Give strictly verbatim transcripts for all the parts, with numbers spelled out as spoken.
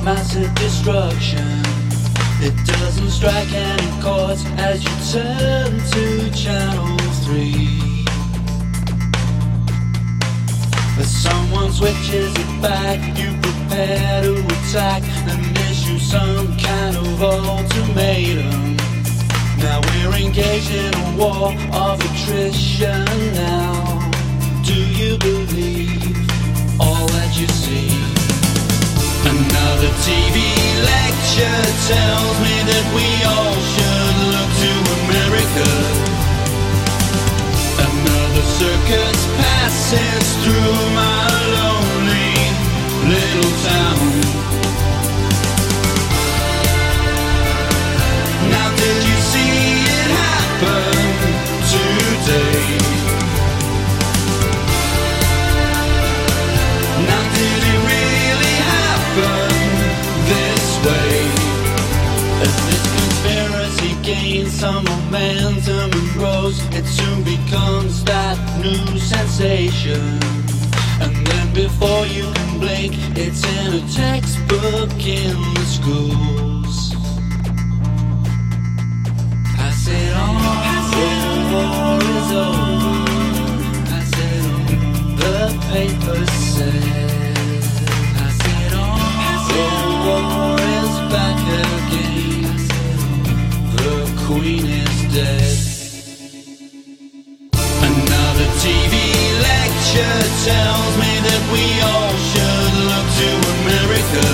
massive destruction. It doesn't strike any chords as you turn to channel three. As someone switches it back, you prepare to attack and issue some kind of ultimatum. Now we're engaged in a war of attrition now. Do you believe all that you see? Another T V lecture tells me that we all should look to America. Another circus passes through my lonely little town. Now did you see it happen today? Now did it really happen this way? As this conspiracy gains some momentum and grows, it soon becomes that new sensation. And then before you can blink, it's in a textbook in the schools. Pass it on, the war is over. Pass it on, the papers say. Pass it on, the war is back again. The queen is dead. Another T V lecture tells me that we all should look to America.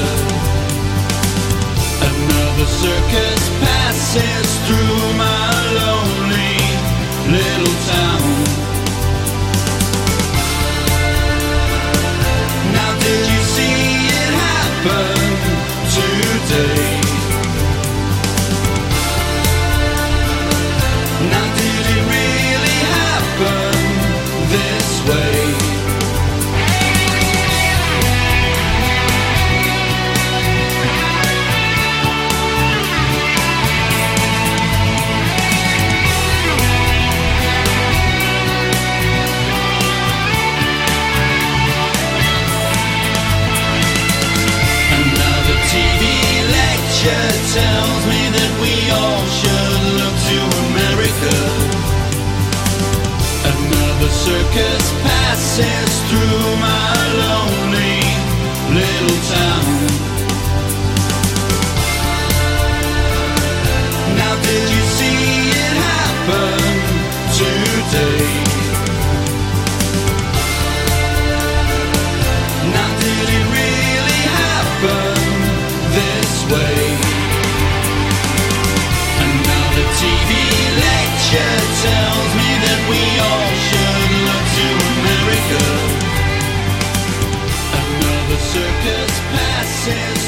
Another circus passes through my lonely little town. Now did you see it happen today? Now did it really happen this way? Another T V lecture tells me that we all should look to America. Another circus passes through my lonely little town. Now did you see it happen today? Now did it really happen this way? Another T V lecture tells me that we all should look to America. Another circus passes